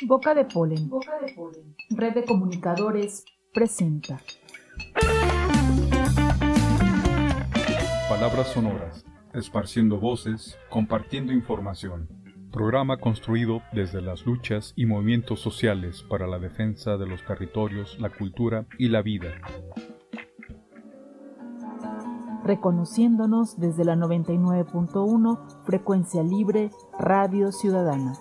Boca de Polen. Red de Comunicadores presenta. Palabras sonoras, esparciendo voces, compartiendo información. Programa construido desde las luchas y movimientos sociales para la defensa de los territorios, la cultura y la vida. Reconociéndonos desde la 99.1 Frecuencia Libre Radio Ciudadana.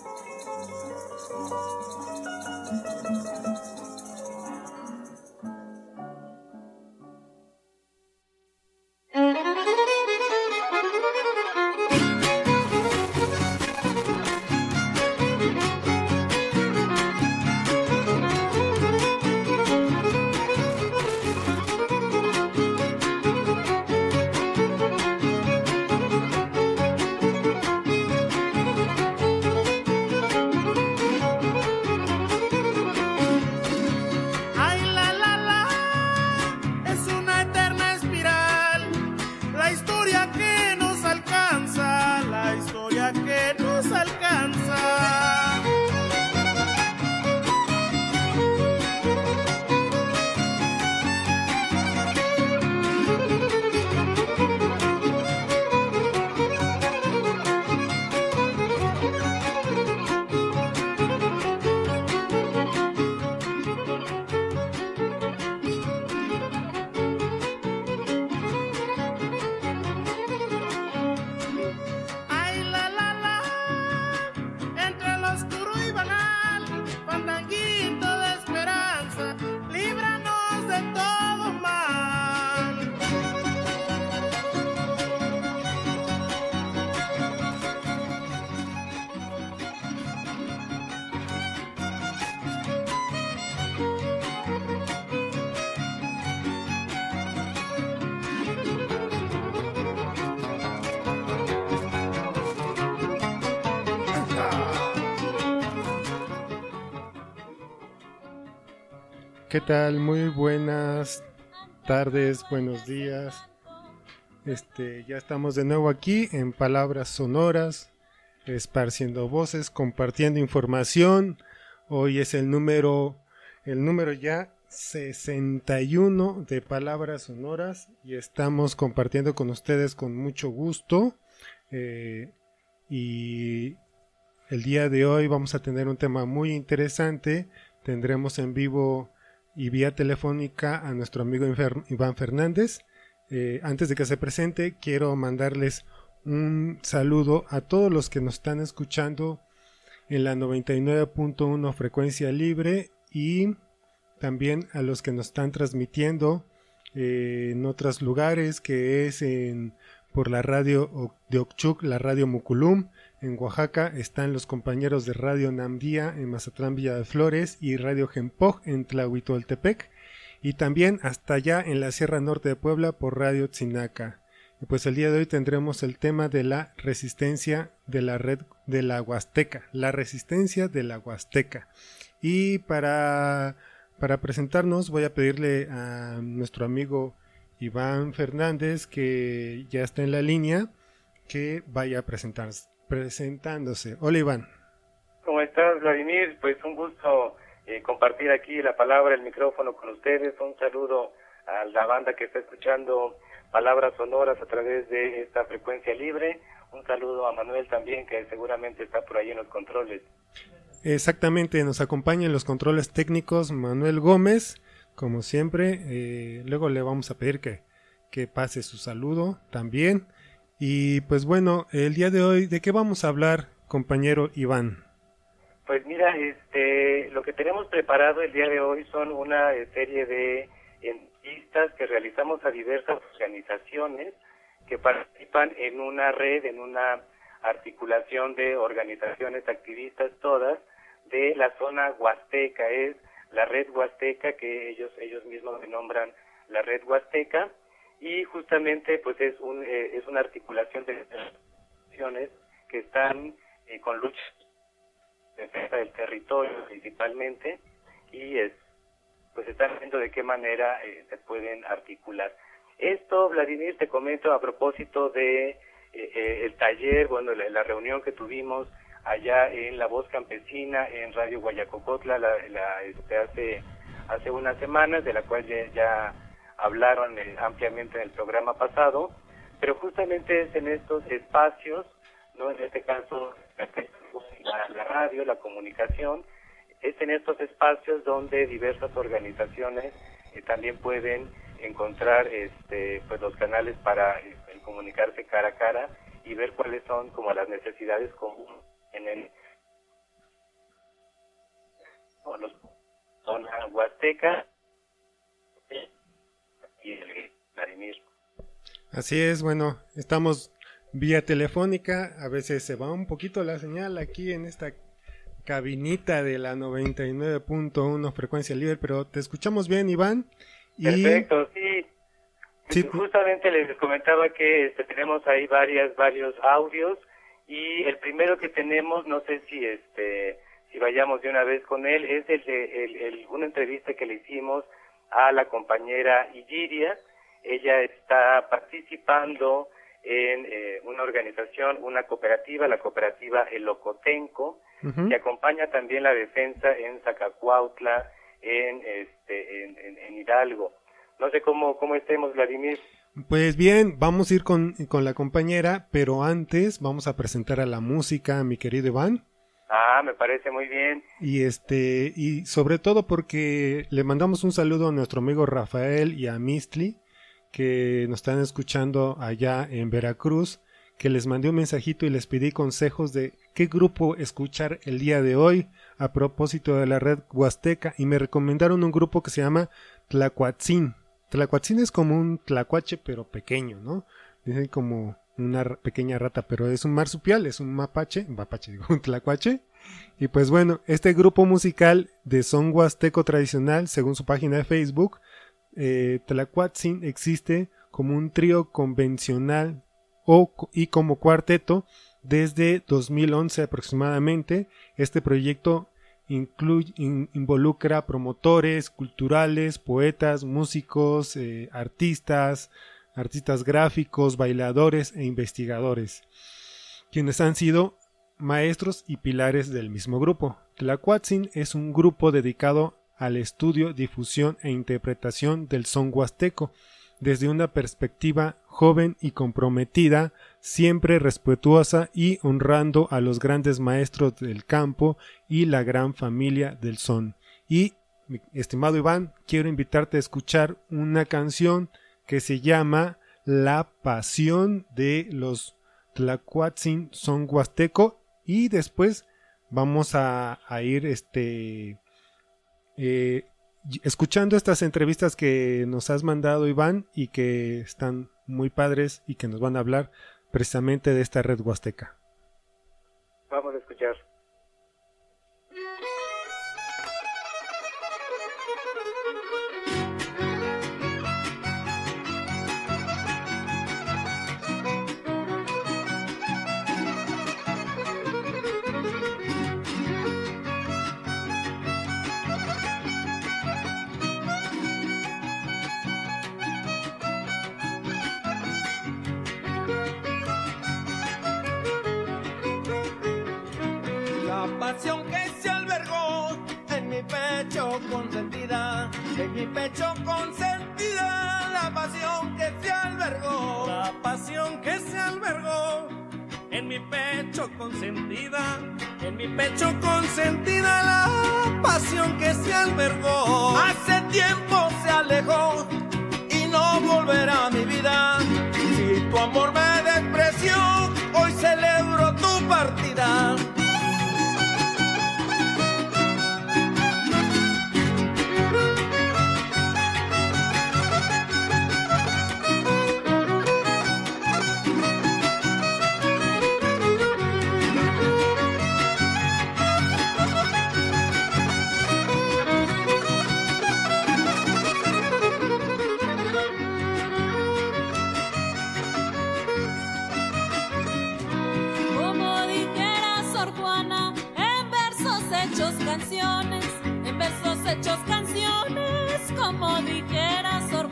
¿Qué tal? Muy buenas tardes, buenos días. Ya estamos de nuevo aquí en Palabras Sonoras, esparciendo voces, compartiendo información. Hoy es el número ya 61 de Palabras Sonoras y estamos compartiendo con ustedes con mucho gusto. Y el día de hoy vamos a tener un tema muy interesante. Tendremos en vivo y vía telefónica a nuestro amigo Iván Fernández. Antes de que se presente, quiero mandarles un saludo a todos los que nos están escuchando en la 99.1 Frecuencia Libre y también a los que nos están transmitiendo en otros lugares, que es por la radio de Ochuc, la radio Muculum. En Oaxaca están los compañeros de Radio Namdía en Mazatlán, Villa de Flores, y Radio Gempoj en Tlahuitoltepec, y también hasta allá en la Sierra Norte de Puebla por Radio Tzinaca. Y pues el día de hoy tendremos el tema de la resistencia de la red de la Huasteca, la resistencia de la Huasteca. Y para presentarnos voy a pedirle a nuestro amigo Iván Fernández, que ya está en la línea, que vaya a presentándose. Hola, Iván. ¿Cómo estás, Vladimir? Pues un gusto compartir aquí la palabra, el micrófono con ustedes. Un saludo a la banda que está escuchando Palabras Sonoras a través de esta frecuencia libre. Un saludo a Manuel también, que seguramente está por ahí en los controles. Exactamente, nos acompaña en los controles técnicos Manuel Gómez, como siempre. Luego le vamos a pedir que pase su saludo también. Y pues bueno, el día de hoy, ¿de qué vamos a hablar, compañero Iván? Pues mira, lo que tenemos preparado el día de hoy son una serie de entrevistas que realizamos a diversas organizaciones que participan en una red, en una articulación de organizaciones activistas todas de la zona huasteca. Es la red huasteca, que ellos mismos se nombran la red huasteca. Y justamente pues es una articulación de organizaciones que están con lucha de defensa del territorio principalmente, y pues están viendo de qué manera se pueden articular. Esto, Vladimir, te comento a propósito de el taller, bueno, la reunión que tuvimos allá en La Voz Campesina, en Radio Guayacocotla, hace unas semanas, de la cual ya hablaron ampliamente en el programa pasado, pero justamente es en estos espacios, ¿no? En este caso, la radio, la comunicación, es en estos espacios donde diversas organizaciones también pueden encontrar pues los canales para comunicarse cara a cara y ver cuáles son como las necesidades comunes en el zona huasteca y el Vladimir. Así es, bueno, estamos vía telefónica, a veces se va un poquito la señal aquí en esta cabinita de la 99.1 frecuencia libre, pero te escuchamos bien, Iván. Perfecto, sí. Justamente les comentaba que tenemos ahí varios audios, y el primero que tenemos, no sé si vayamos de una vez con él, es una entrevista que le hicimos a la compañera Illyria. Ella está participando en una organización, una cooperativa, la cooperativa El Ocotenco, que acompaña también la defensa en Zacacuautla, en Hidalgo. No sé cómo estemos, Vladimir. Pues bien, vamos a ir con la compañera, pero antes vamos a presentar a la música, mi querido Iván. Me parece muy bien. Y sobre todo porque le mandamos un saludo a nuestro amigo Rafael y a Mistli, que nos están escuchando allá en Veracruz, que les mandé un mensajito y les pedí consejos de qué grupo escuchar el día de hoy a propósito de la red huasteca, y me recomendaron un grupo que se llama Tlacuatzin. Tlacuatzin es como un tlacuache pero pequeño, ¿no? Dicen como una pequeña rata, pero es un marsupial, es un un tlacuache. Y pues bueno, este grupo musical de son huasteco tradicional, según su página de Facebook, Tlacuatzin existe como un trío convencional y como cuarteto desde 2011 aproximadamente. Este proyecto involucra promotores culturales, poetas, músicos, artistas gráficos, bailadores e investigadores, quienes han sido maestros y pilares del mismo grupo. Tlacuatzin es un grupo dedicado al estudio, difusión e interpretación del son huasteco desde una perspectiva joven y comprometida, siempre respetuosa y honrando a los grandes maestros del campo y la gran familia del son. Y, mi estimado Iván, quiero invitarte a escuchar una canción que se llama La Pasión de los Tlacuatzin Son Huasteco, y después vamos a ir escuchando estas entrevistas que nos has mandado, Iván, y que están muy padres y que nos van a hablar precisamente de esta red huasteca. Vamos a escuchar. Consentida, en mi pecho consentida, la pasión que se albergó, la pasión que se albergó, en mi pecho consentida, en mi pecho consentida, la pasión que se albergó, hace tiempo se alejó y no volverá a mi vida, si tu amor me despreció, hoy celebro tu partida.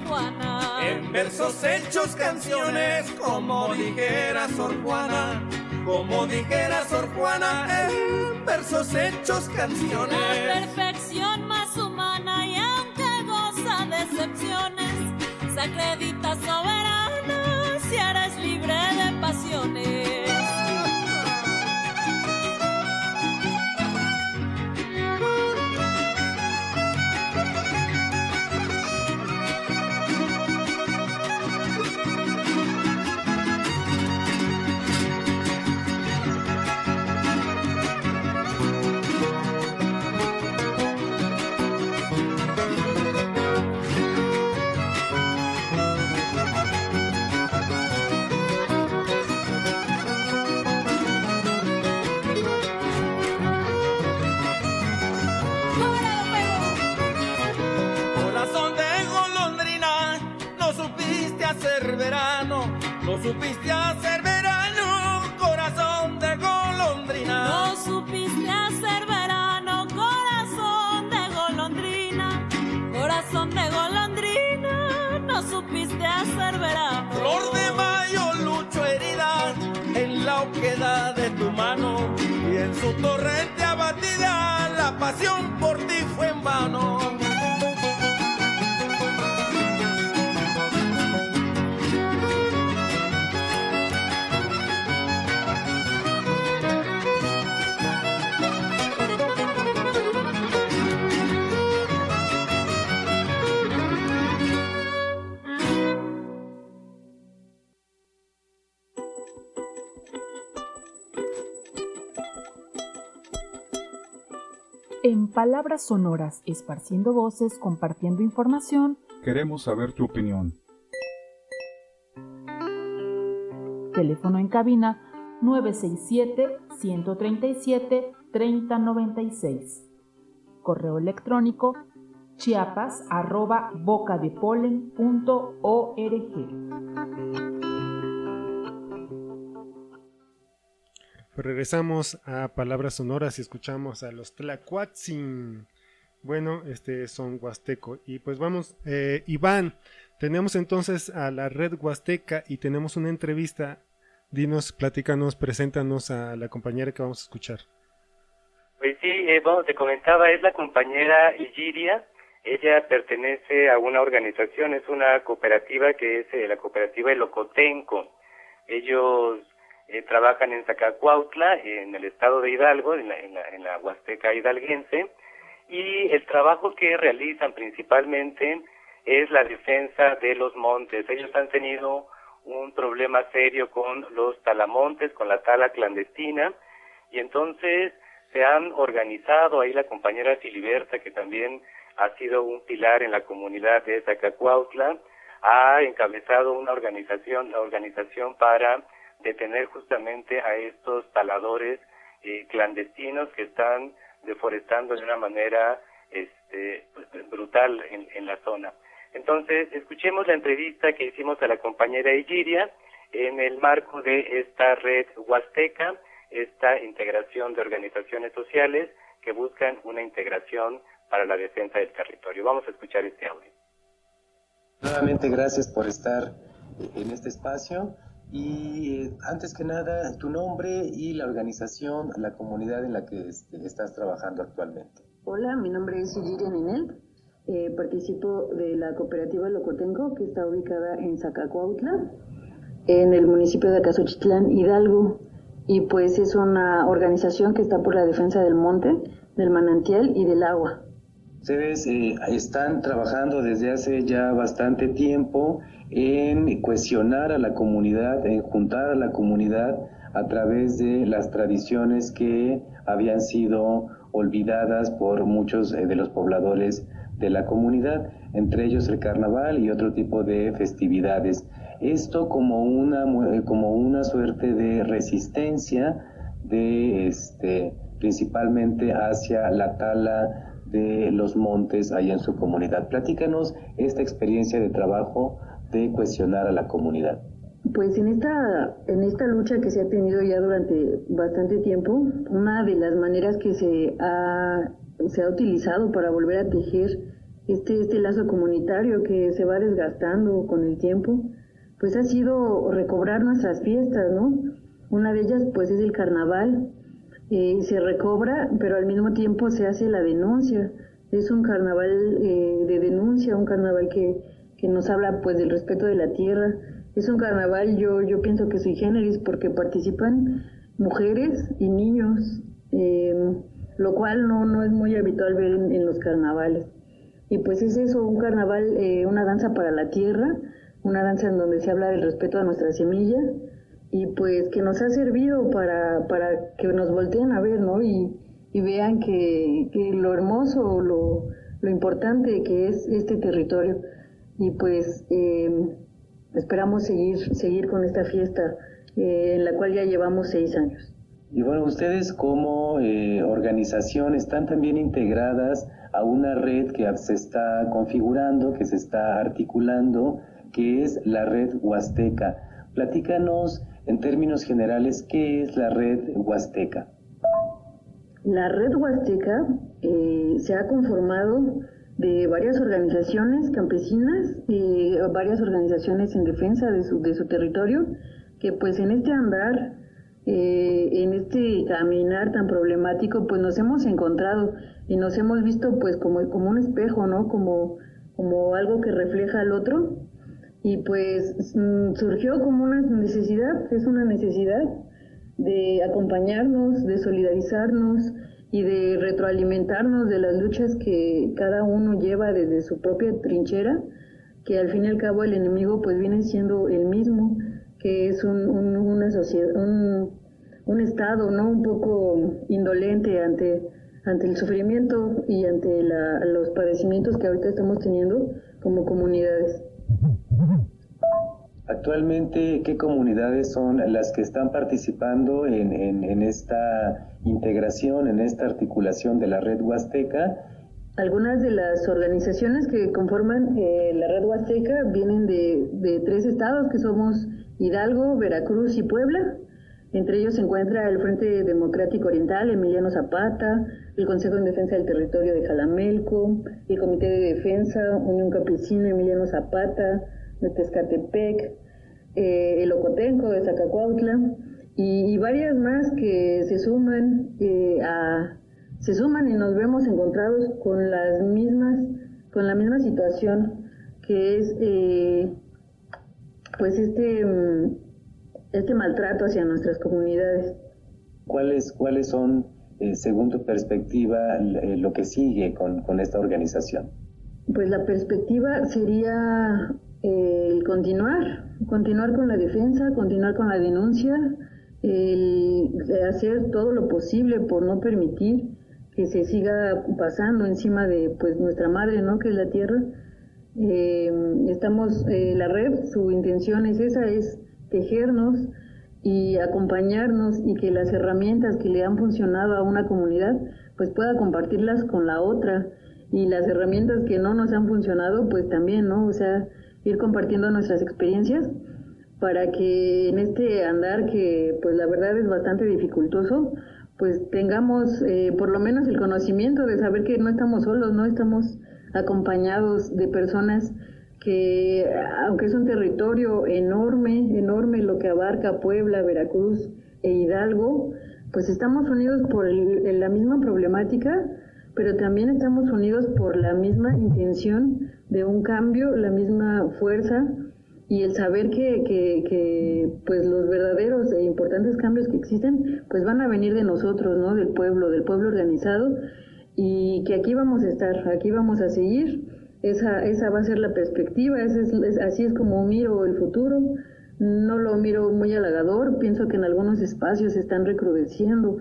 En versos hechos canciones, como dijera Sor Juana, como dijera Sor Juana, en versos hechos canciones. La perfección más humana y aunque goza de excepciones, se acredita soberana si eres libre de pasiones. No supiste hacer verano, corazón de golondrina. No supiste hacer verano, corazón de golondrina. Corazón de golondrina, no supiste hacer verano. Flor de mayo, lucho herida en la oquedad de tu mano. Y en su torrente abatida, la pasión por ti fue en vano. En Palabras Sonoras, esparciendo voces, compartiendo información, queremos saber tu opinión. Teléfono en cabina 967-137-3096. Correo electrónico chiapas@bocadepolen.org. Regresamos a Palabras Sonoras y escuchamos a los Tlacuatzin. Bueno, son huasteco. Y pues vamos, Iván, tenemos entonces a la red huasteca y tenemos una entrevista. Dinos, platícanos, preséntanos a la compañera que vamos a escuchar. Pues sí, te comentaba, es la compañera Igiria. Ella pertenece a una organización, es una cooperativa que es la cooperativa El Ocotenco. Ellos trabajan en Zacacuautla, en el estado de Hidalgo, en la Huasteca hidalguense, y el trabajo que realizan principalmente es la defensa de los montes. Ellos han tenido un problema serio con los talamontes, con la tala clandestina, y entonces se han organizado, ahí la compañera Filiberta, que también ha sido un pilar en la comunidad de Zacacuautla, ha encabezado una organización, la organización para detener justamente a estos taladores clandestinos que están deforestando de una manera brutal en la zona. Entonces, escuchemos la entrevista que hicimos a la compañera Igiria en el marco de esta red huasteca, esta integración de organizaciones sociales que buscan una integración para la defensa del territorio. Vamos a escuchar este audio. Nuevamente, gracias por estar en este espacio. Y antes que nada, tu nombre y la organización, la comunidad en la que estás trabajando actualmente. Hola, mi nombre es Igiria Ninel, participo de la cooperativa El Ocotenco, que está ubicada en Zacacuautla, en el municipio de Acasochitlán, Hidalgo, y pues es una organización que está por la defensa del monte, del manantial y del agua. Ustedes están trabajando desde hace ya bastante tiempo en cohesionar a la comunidad, en juntar a la comunidad a través de las tradiciones que habían sido olvidadas por muchos de los pobladores de la comunidad, entre ellos el carnaval y otro tipo de festividades. Esto como una suerte de resistencia principalmente hacia la tala de los montes allá en su comunidad. Platícanos esta experiencia de trabajo de cohesionar a la comunidad. Pues en esta lucha que se ha tenido ya durante bastante tiempo, una de las maneras que se ha utilizado para volver a tejer este lazo comunitario que se va desgastando con el tiempo, pues ha sido recobrar nuestras fiestas, ¿no? Una de ellas pues es el carnaval, se recobra, pero al mismo tiempo se hace la denuncia. Es un carnaval de denuncia, un carnaval que nos habla pues del respeto de la tierra. Es un carnaval, yo pienso que sui generis, porque participan mujeres y niños, lo cual no es muy habitual ver en los carnavales. Y pues es eso, un carnaval, una danza para la tierra, una danza en donde se habla del respeto a nuestra semilla, y pues que nos ha servido para que nos volteen a ver, ¿no? Y vean que lo hermoso, lo importante que es este territorio. Y pues esperamos seguir con esta fiesta, en la cual ya llevamos 6 años. Y bueno, ustedes como organización están también integradas a una red que se está configurando, que se está articulando, que es la Red Huasteca. Platícanos en términos generales, ¿qué es la Red Huasteca? La Red Huasteca se ha conformado de varias organizaciones campesinas, varias organizaciones en defensa de su territorio, que pues en este andar, en este caminar tan problemático, pues nos hemos encontrado y nos hemos visto pues como un espejo, ¿no? Como algo que refleja al otro, y pues surgió como una necesidad, es una necesidad de acompañarnos, de solidarizarnos y de retroalimentarnos de las luchas que cada uno lleva desde su propia trinchera, que al fin y al cabo el enemigo pues viene siendo el mismo, que es una sociedad, un estado, ¿no? Un poco indolente ante el sufrimiento y ante los padecimientos que ahorita estamos teniendo como comunidades. Actualmente, ¿qué comunidades son las que están participando en esta integración, en esta articulación de la Red Huasteca? Algunas de las organizaciones que conforman la Red Huasteca vienen de 3 estados, que somos Hidalgo, Veracruz y Puebla. Entre ellos se encuentra el Frente Democrático Oriental, Emiliano Zapata, el Consejo en Defensa del Territorio de Jalamelco, el Comité de Defensa, Unión Campesina Emiliano Zapata, de Tezcatepec, el Ocotenco de Zacacuautla, y varias más que se suman y nos vemos encontrados con la misma situación, que es pues este maltrato hacia nuestras comunidades. ¿Cuáles son, según tu perspectiva, lo que sigue con esta organización? Pues la perspectiva sería el continuar con la defensa, continuar con la denuncia, el hacer todo lo posible por no permitir que se siga pasando encima de pues nuestra madre, ¿no? Que es la tierra. La red, su intención es esa, es tejernos y acompañarnos, y que las herramientas que le han funcionado a una comunidad pues pueda compartirlas con la otra, y las herramientas que no nos han funcionado pues también, ¿no? O sea, ir compartiendo nuestras experiencias para que en este andar, que pues la verdad es bastante dificultoso, pues tengamos por lo menos el conocimiento de saber que no estamos solos, no estamos acompañados de personas que, aunque es un territorio enorme lo que abarca Puebla, Veracruz e Hidalgo, pues estamos unidos por la misma problemática, pero también estamos unidos por la misma intención de un cambio, la misma fuerza, y el saber que pues los verdaderos e importantes cambios que existen pues van a venir de nosotros, ¿no? Del pueblo organizado, y que aquí vamos a estar, aquí vamos a seguir. Esa va a ser la perspectiva, así es como miro el futuro. No lo miro muy halagador, pienso que en algunos espacios se están recrudeciendo,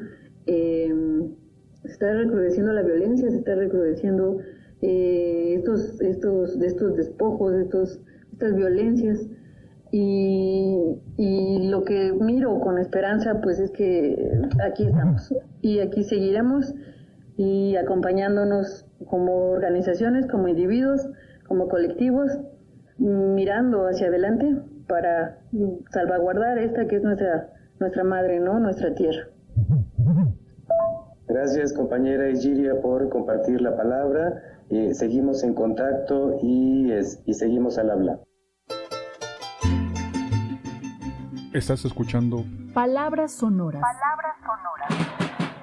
la violencia, se está recrudeciendo estos despojos, estas violencias, y lo que miro con esperanza pues es que aquí estamos y aquí seguiremos, y acompañándonos como organizaciones, como individuos, como colectivos, mirando hacia adelante para salvaguardar esta que es nuestra madre, ¿no? Nuestra tierra. Gracias, compañera Egiria, por compartir la palabra. Seguimos en contacto y seguimos al habla. Estás escuchando Palabras Sonoras. Palabras Sonoras.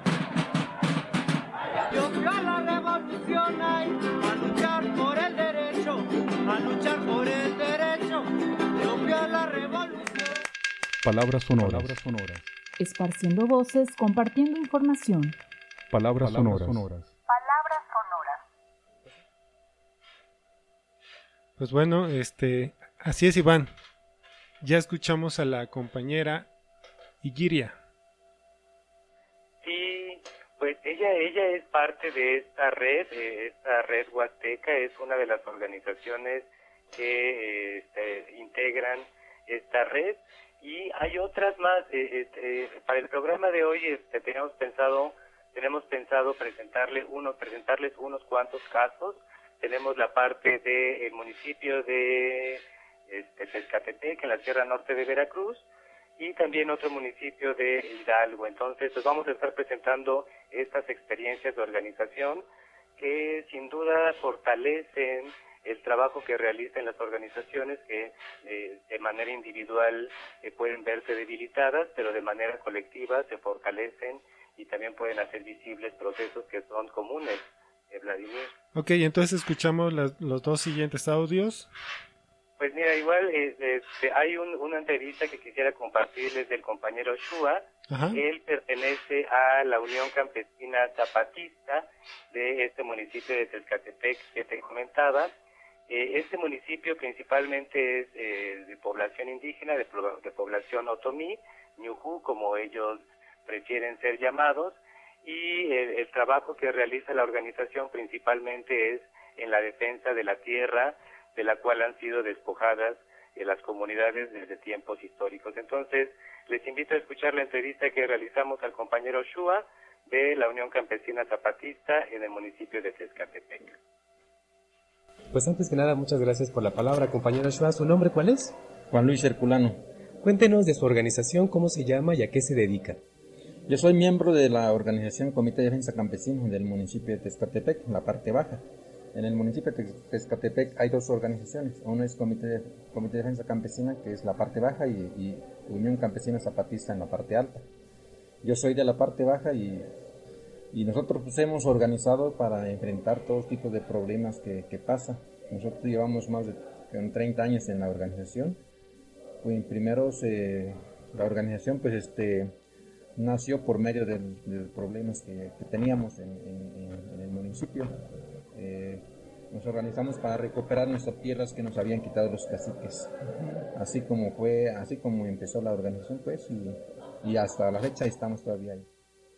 Yo fui a la revolución ay, a luchar por el derecho, a luchar por el derecho. Yo fui a la revolución. Palabras Sonoras. Esparciendo voces, compartiendo información. Palabras Sonoras. Palabras Sonoras. Pues bueno, así es, Iván. Ya escuchamos a la compañera Igiria. Sí, pues ella es parte de esta red huasteca, es una de las organizaciones que integran esta red, y hay otras más. Para el programa de hoy tenemos pensado presentarles unos cuantos casos. Tenemos la parte del municipio de Tezcatepec, en la Sierra Norte de Veracruz, y también otro municipio de Hidalgo. Entonces, pues vamos a estar presentando estas experiencias de organización que sin duda fortalecen el trabajo que realizan las organizaciones que de manera individual pueden verse debilitadas, pero de manera colectiva se fortalecen y también pueden hacer visibles procesos que son comunes. Vladimir. Ok, entonces escuchamos los dos siguientes audios. Pues mira, igual hay una entrevista que quisiera compartirles del compañero Shua. Ajá. Él pertenece a la Unión Campesina Zapatista de este municipio de Tezcatepec que te comentaba. Este municipio principalmente es de población indígena, de población otomí, ñujú, como ellos prefieren ser llamados, y el trabajo que realiza la organización principalmente es en la defensa de la tierra, de la cual han sido despojadas las comunidades desde tiempos históricos. Entonces, les invito a escuchar la entrevista que realizamos al compañero Shua de la Unión Campesina Zapatista en el municipio de Tezcatepec. Pues antes que nada, muchas gracias por la palabra, compañero Shua. ¿Su nombre cuál es? Juan Luis Herculano. Cuéntenos de su organización, cómo se llama y a qué se dedica. Yo soy miembro de la organización Comité de Defensa Campesino del municipio de Tezcatepec, la parte baja. En el municipio de Tezcatepec hay dos organizaciones. Uno es Comité de Defensa Campesina, que es la parte baja, y Unión Campesina Zapatista en la parte alta. Yo soy de la parte baja y nosotros pues hemos organizado para enfrentar todo tipo de problemas que pasan. Nosotros llevamos más de 30 años en la organización. Pues primero la organización pues nació por medio de problemas que teníamos en el municipio. Nos organizamos para recuperar nuestras tierras que nos habían quitado los caciques. Así como empezó la organización, pues, y hasta la fecha estamos todavía ahí.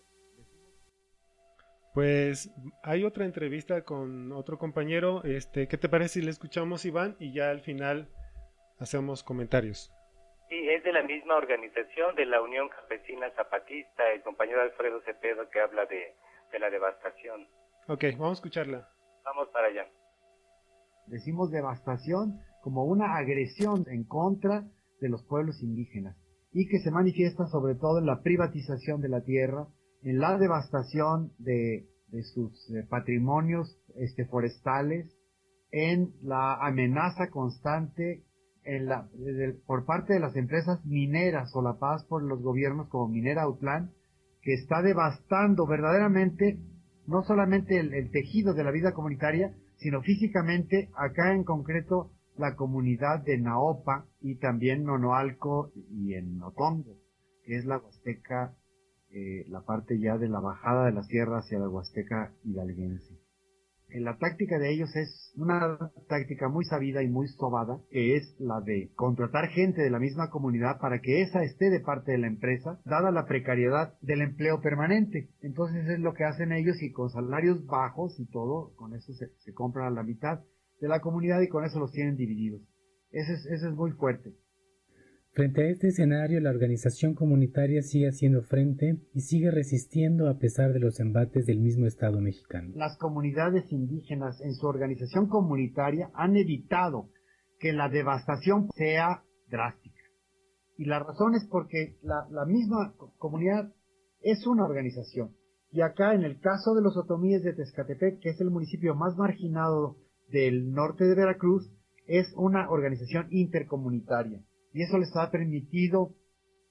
Pues hay otra entrevista con otro compañero. ¿Qué te parece si le escuchamos, Iván? Y ya al final hacemos comentarios. Sí, es de la misma organización, de la Unión Campesina Zapatista, el compañero Alfredo Cepeda, que habla de la devastación. Ok, vamos a escucharla. Vamos para allá. Decimos devastación como una agresión en contra de los pueblos indígenas y que se manifiesta sobre todo en la privatización de la tierra, en la devastación de sus patrimonios forestales, en la amenaza constante por parte de las empresas mineras solapadas por los gobiernos como Minera Autlán, que está devastando verdaderamente no solamente el tejido de la vida comunitaria, sino físicamente, acá en concreto, la comunidad de Naopa y también Nonoalco y en Otongo, que es la Huasteca, la parte ya de la bajada de la sierra hacia la Huasteca hidalguense. La táctica de ellos es una táctica muy sabida y muy sobada, que es la de contratar gente de la misma comunidad para que esa esté de parte de la empresa, dada la precariedad del empleo permanente. Entonces es lo que hacen ellos, y con salarios bajos y todo, con eso se compran a la mitad de la comunidad y con eso los tienen divididos. Eso es muy fuerte. Frente a este escenario, la organización comunitaria sigue haciendo frente y sigue resistiendo a pesar de los embates del mismo Estado mexicano. Las comunidades indígenas en su organización comunitaria han evitado que la devastación sea drástica. Y la razón es porque la misma comunidad es una organización. Y acá, en el caso de los otomíes de Tezcatepec, que es el municipio más marginado del norte de Veracruz, es una organización intercomunitaria. Y eso les ha permitido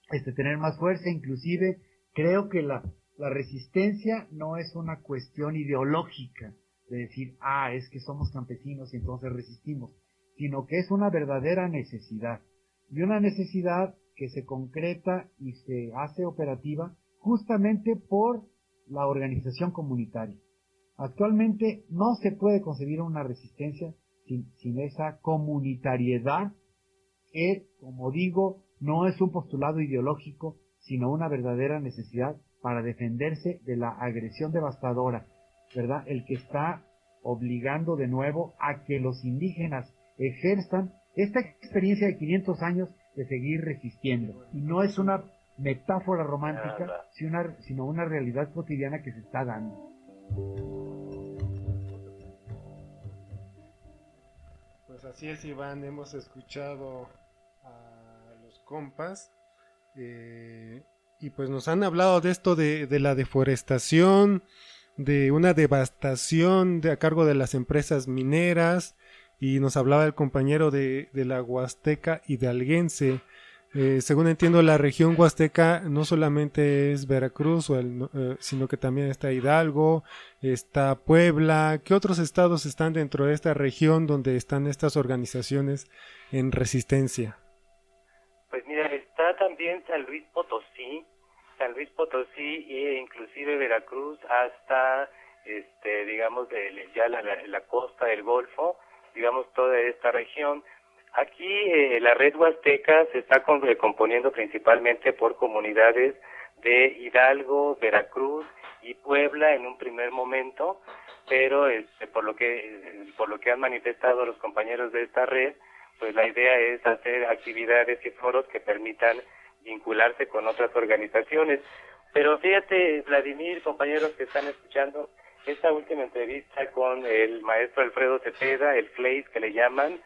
tener más fuerza. Inclusive creo que la resistencia no es una cuestión ideológica de decir, es que somos campesinos y entonces resistimos, sino que es una verdadera necesidad, y una necesidad que se concreta y se hace operativa justamente por la organización comunitaria. Actualmente no se puede concebir una resistencia sin esa comunitariedad que, como digo, no es un postulado ideológico, sino una verdadera necesidad para defenderse de la agresión devastadora, ¿verdad? El que está obligando de nuevo a que los indígenas ejerzan esta experiencia de 500 años de seguir resistiendo. Y no es una metáfora romántica, sino una realidad cotidiana que se está dando. Pues así es, Iván, hemos escuchado a los compas y pues nos han hablado de esto de la deforestación, de una devastación a cargo de las empresas mineras, y nos hablaba el compañero de la Huasteca hidalguense. Según entiendo, la región huasteca no solamente es Veracruz, sino que también está Hidalgo, está Puebla. ¿Qué otros estados están dentro de esta región donde están estas organizaciones en resistencia? Pues mira, está también San Luis Potosí e inclusive Veracruz hasta, digamos, ya la costa del Golfo, digamos, toda esta región. Aquí la red huasteca se está componiendo principalmente por comunidades de Hidalgo, Veracruz y Puebla en un primer momento, pero por lo que han manifestado los compañeros de esta red, pues la idea es hacer actividades y foros que permitan vincularse con otras organizaciones. Pero fíjate, Vladimir, compañeros que están escuchando, esta última entrevista con el maestro Alfredo Cepeda, el FLEIS que le llaman,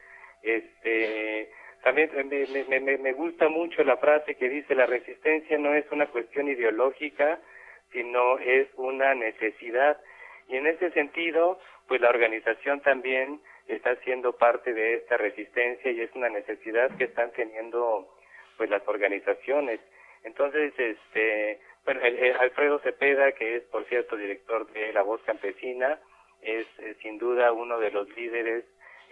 también me gusta mucho la frase que dice: la resistencia no es una cuestión ideológica, sino es una necesidad. Y en ese sentido, pues la organización también está siendo parte de esta resistencia y es una necesidad que están teniendo pues las organizaciones. Entonces, Alfredo Cepeda, que es por cierto director de La Voz Campesina, es sin duda uno de los líderes,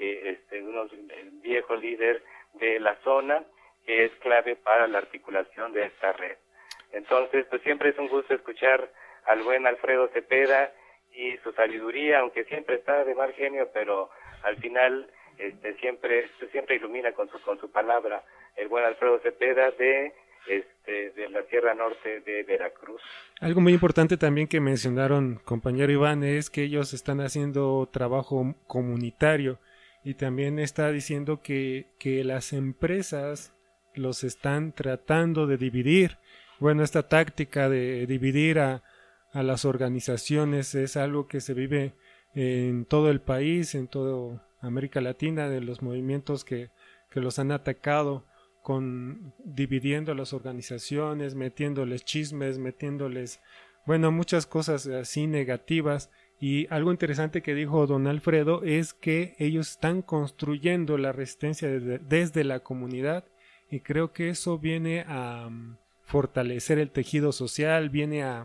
el viejo líder de la zona, que es clave para la articulación de esta red. Entonces, pues siempre es un gusto escuchar al buen Alfredo Cepeda y su sabiduría, aunque siempre está de mal genio, pero al final siempre ilumina con su palabra. El buen Alfredo Cepeda de la Sierra Norte de Veracruz. Algo muy importante también que mencionaron, compañero Iván, es que ellos están haciendo trabajo comunitario, y también está diciendo que las empresas los están tratando de dividir. Bueno, esta táctica de dividir a las organizaciones es algo que se vive en todo el país, en toda América Latina, de los movimientos que los han atacado, dividiendo las organizaciones, metiéndoles chismes, muchas cosas así negativas. Y algo interesante que dijo don Alfredo es que ellos están construyendo la resistencia desde la comunidad, y creo que eso viene a fortalecer el tejido social, viene a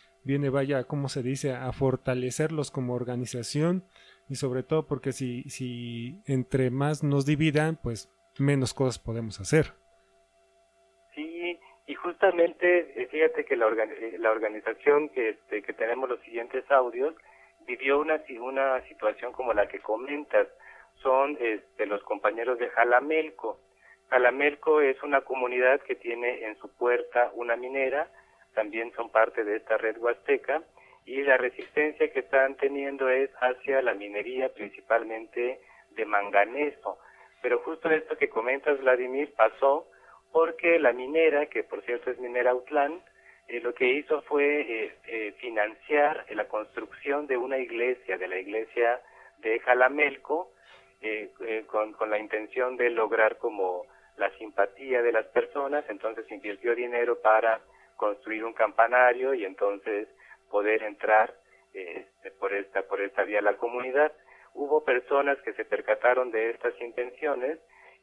fortalecerlos como organización, y sobre todo porque si entre más nos dividan, pues menos cosas podemos hacer. Sí, y justamente fíjate que la organización que tenemos los siguientes audios vivió una situación como la que comentas. Son los compañeros de Jalamelco. Jalamelco es una comunidad que tiene en su puerta una minera, también son parte de esta red huasteca, y la resistencia que están teniendo es hacia la minería, principalmente de manganeso. Pero justo esto que comentas, Vladimir, pasó porque la minera, que por cierto es Minera Autlán, lo que hizo fue financiar la construcción de una iglesia, de la iglesia de Jalamelco, con la intención de lograr como la simpatía de las personas. Entonces invirtió dinero para construir un campanario y entonces poder entrar por esta vía a la comunidad. Hubo personas que se percataron de estas intenciones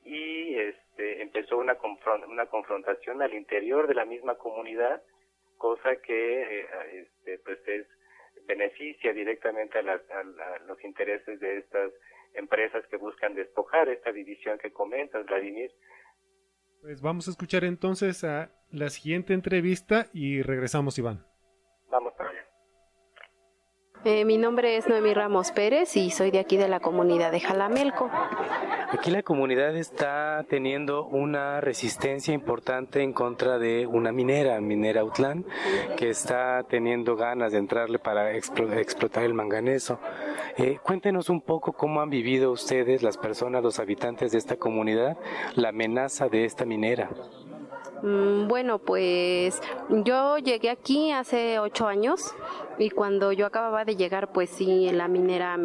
y empezó una confrontación al interior de la misma comunidad, cosa que pues beneficia directamente a los intereses de estas empresas que buscan despojar esta división que comentas, Vladimir. Pues vamos a escuchar entonces a la siguiente entrevista y regresamos, Iván. Vamos para allá. Mi nombre es Noemí Ramos Pérez y soy de aquí de la comunidad de Jalamelco. Aquí la comunidad está teniendo una resistencia importante en contra de una minera Autlán, que está teniendo ganas de entrarle para explotar el manganeso. Cuéntenos un poco cómo han vivido ustedes, las personas, los habitantes de esta comunidad, la amenaza de esta minera. Bueno, pues yo llegué aquí hace 8 años y cuando yo acababa de llegar, pues sí, la minera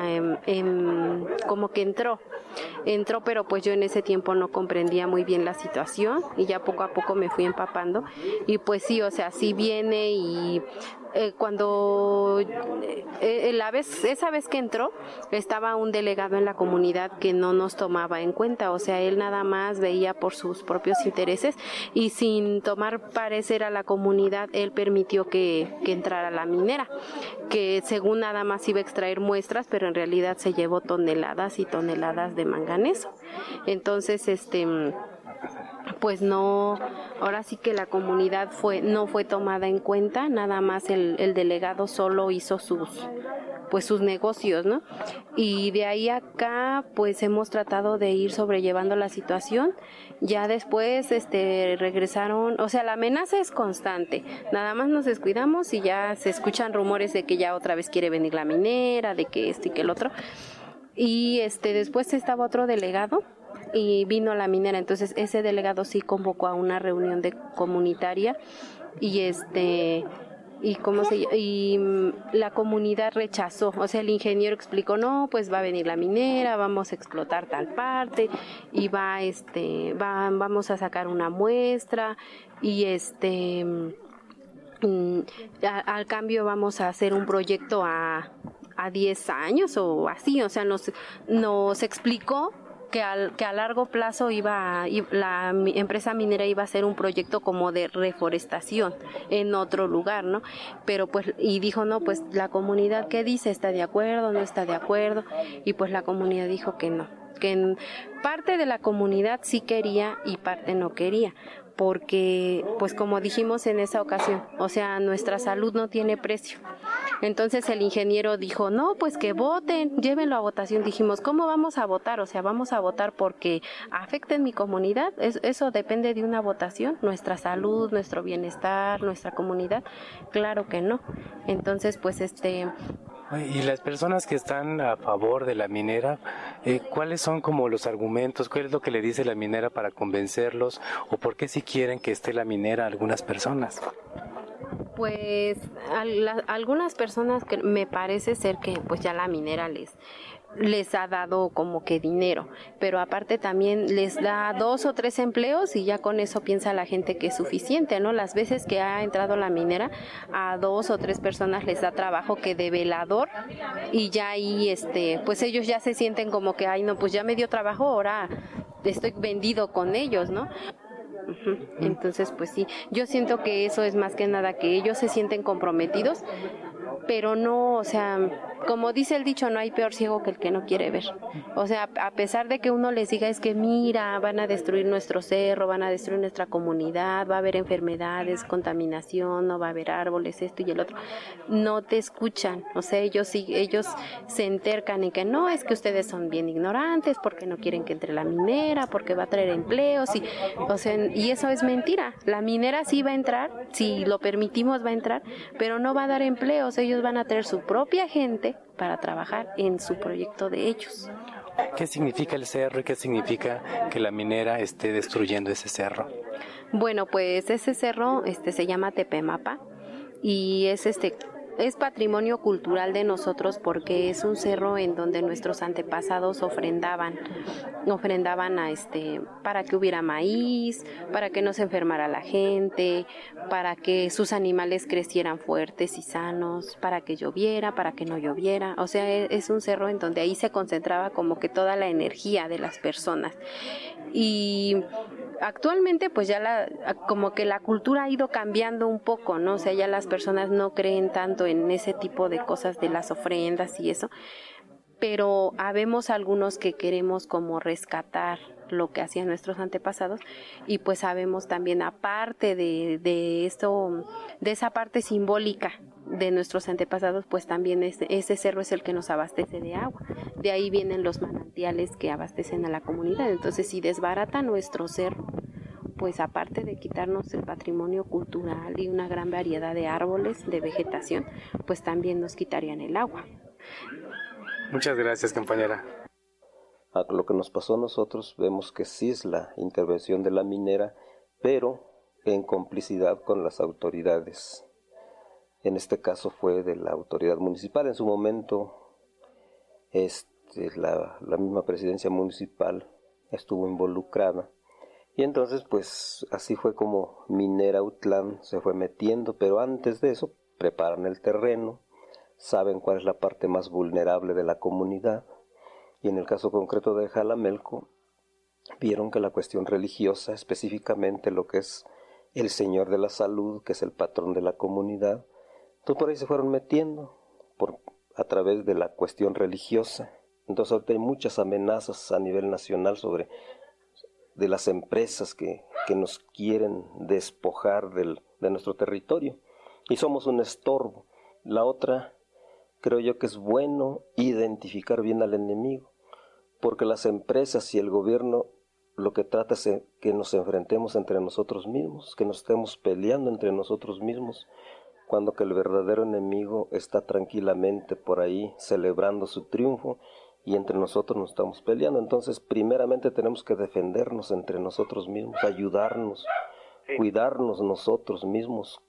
como que entró, pero pues yo en ese tiempo no comprendía muy bien la situación y ya poco a poco me fui empapando y pues sí, o sea, sí viene y cuando esa vez que entró estaba un delegado en la comunidad que no nos tomaba en cuenta, o sea, él nada más veía por sus propios intereses y sin tomar parecer a la comunidad, él permitió que entrara la minera, que según nada más iba a extraer muestras, pero en realidad se llevó toneladas y toneladas de manganeso. Entonces, pues no, ahora sí que la comunidad no fue tomada en cuenta, nada más el delegado solo hizo sus negocios, ¿no? Y de ahí acá pues hemos tratado de ir sobrellevando la situación. Ya después regresaron, o sea, la amenaza es constante, nada más nos descuidamos y ya se escuchan rumores de que ya otra vez quiere venir la minera, de que esto y que el otro. Y después estaba otro delegado y vino la minera, entonces ese delegado sí convocó a una reunión comunitaria y la comunidad rechazó, o sea, el ingeniero explicó, no, pues va a venir la minera, vamos a explotar tal parte y vamos a sacar una muestra y al cambio vamos a hacer un proyecto a 10 años o así, o sea, nos explicó que a largo plazo la empresa minera iba a hacer un proyecto como de reforestación en otro lugar, ¿no? Pero pues, y dijo, no, pues la comunidad, ¿qué dice? ¿Está de acuerdo? ¿No está de acuerdo? Y pues la comunidad dijo que no, que parte de la comunidad sí quería y parte no quería, porque pues como dijimos en esa ocasión, o sea, nuestra salud no tiene precio. Entonces el ingeniero dijo, no, pues que voten, llévenlo a votación. Dijimos, ¿cómo vamos a votar? O sea, ¿vamos a votar porque afecten mi comunidad? ¿Eso depende de una votación? ¿Nuestra salud, nuestro bienestar, nuestra comunidad? Claro que no. Entonces, pues Y las personas que están a favor de la minera, ¿cuáles son como los argumentos? ¿Cuál es lo que le dice la minera para convencerlos? ¿O por qué si quieren que esté la minera algunas personas? Pues algunas personas que me parece ser que pues ya la minera les ha dado como que dinero, pero aparte también les da 2 o 3 empleos y ya con eso piensa la gente que es suficiente, ¿no? Las veces que ha entrado la minera, a 2 o 3 personas les da trabajo que de velador y ya ahí pues ellos ya se sienten como que, ay no, pues ya me dio trabajo, ahora estoy vendido con ellos, ¿no? Entonces, pues sí, yo siento que eso es más que nada que ellos se sienten comprometidos, pero no, o sea, como dice el dicho, no hay peor ciego que el que no quiere ver. O sea, a pesar de que uno les diga es que mira, van a destruir nuestro cerro, van a destruir nuestra comunidad, va a haber enfermedades, contaminación, no va a haber árboles, esto y el otro, no te escuchan. O sea, ellos se entercan en que no, es que ustedes son bien ignorantes porque no quieren que entre la minera, porque va a traer empleos y eso es mentira. La minera sí va a entrar, si lo permitimos va a entrar, pero no va a dar empleos. Ellos van a traer su propia gente para trabajar en su proyecto de ellos. ¿Qué significa el cerro y qué significa que la minera esté destruyendo ese cerro? Bueno, pues ese cerro se llama Tepemapa y es es patrimonio cultural de nosotros porque es un cerro en donde nuestros antepasados ofrendaban a para que hubiera maíz, para que no se enfermara la gente, para que sus animales crecieran fuertes y sanos, para que lloviera, para que no lloviera. O sea, es un cerro en donde ahí se concentraba como que toda la energía de las personas. Y actualmente pues ya como que la cultura ha ido cambiando un poco, ¿no? O sea, ya las personas no creen tanto en ese tipo de cosas de las ofrendas y eso, pero habemos algunos que queremos como rescatar lo que hacían nuestros antepasados y pues sabemos también, aparte de esto, de esa parte simbólica de nuestros antepasados, pues también ese cerro es el que nos abastece de agua. De ahí vienen los manantiales que abastecen a la comunidad. Entonces, si desbarata nuestro cerro, pues aparte de quitarnos el patrimonio cultural y una gran variedad de árboles, de vegetación, pues también nos quitarían el agua. Muchas gracias, compañera. A lo que nos pasó a nosotros, vemos que sí es la intervención de la minera, pero en complicidad con las autoridades. En este caso fue de la autoridad municipal. En su momento, la misma presidencia municipal estuvo involucrada. Y entonces, pues, así fue como Minera Autlán se fue metiendo, pero antes de eso, preparan el terreno, saben cuál es la parte más vulnerable de la comunidad, y en el caso concreto de Jalamelco, vieron que la cuestión religiosa, específicamente lo que es el Señor de la Salud, que es el patrón de la comunidad, entonces por ahí se fueron metiendo a través de la cuestión religiosa. Entonces ahorita hay muchas amenazas a nivel nacional de las empresas que nos quieren despojar de nuestro territorio, y somos un estorbo. La otra, creo yo que es bueno identificar bien al enemigo, porque las empresas y el gobierno lo que trata es que nos enfrentemos entre nosotros mismos, que nos estemos peleando entre nosotros mismos, cuando que el verdadero enemigo está tranquilamente por ahí celebrando su triunfo y entre nosotros nos estamos peleando. Entonces, primeramente tenemos que defendernos entre nosotros mismos, ayudarnos, cuidarnos nosotros mismos.